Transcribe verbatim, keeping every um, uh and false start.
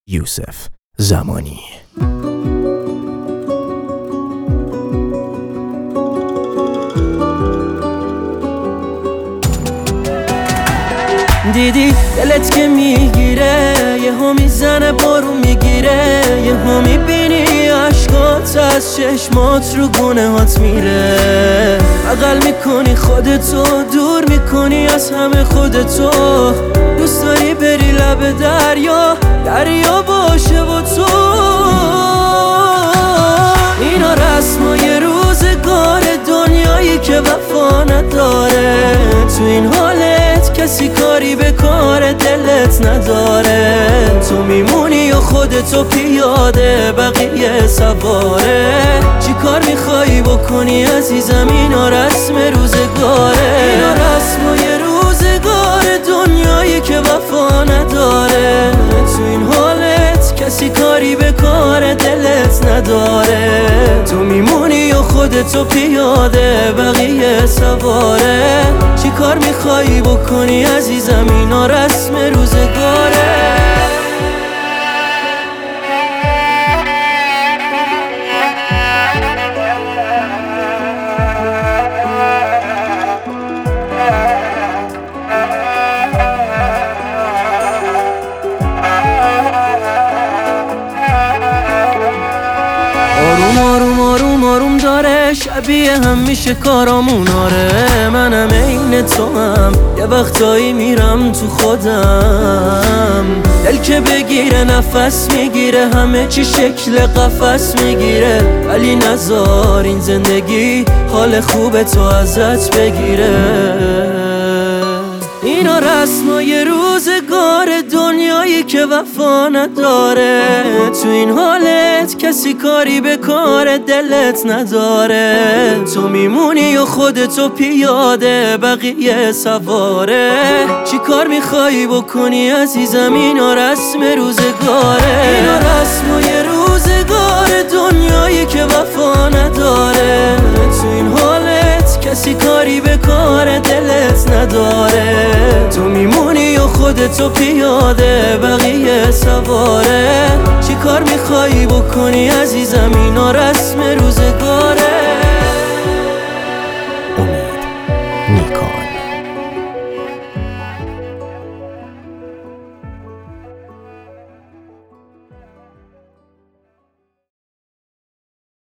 یوسف زمانی. دیدی دلت که میگیره، یه ها میزنه بارون میگیره، یه ها میبینی عشقات از چشمات رو گونه هات میره. بغل میکنی خودتو، دور میکنی از همه خودتو، دوست داری بری لب دریا، دریا باشه با تو. اینا رسمای روزگار، دنیایی که وفا نداره. تو این حالت کسی کاری به کار دلت نداره. تو میمونی و خودتو پیاده، بقیه سواره. چی کار میخوایی بکنی عزیزم؟ اینا رسم روزگاره. اینا رسمای روزگار، دنیایی که وفا نداره. تو این حالت کسی کاری به کار دلت نداره. تو میمونی و خودتو پیاده، بقیه سواره. چی کار میخوایی بکنی عزیزم؟ اینا رسم روزگاره. آروم آروم آروم آروم داره، شبیه هم میشه کارامون. آره منم عین تو هم، یه وقتایی میرم تو خودم. دل که بگیره نفس میگیره، همه چی شکل قفس میگیره. ولی نذار این زندگی حال خوب تو ازت بگیره. اینا رسمای روزگار، دنیایی که وفا نداره. تو این حالت کسی کاری به کار دلت نداره. تو میمونی و خودتو پیاده، بقیه سواره. چی کار میخوایی بکنی عزیزم؟ اینا رسم روزگاره. اینا رسمای روزگار، دنیایی که وفا نداره. تو این حالت کسی کاری به کار دلت نداره. تو میمونی و خودتو پیاده، بقیه سواره. چی کار میخوایی بکنی عزیزم؟ اینا رسم روزگاره.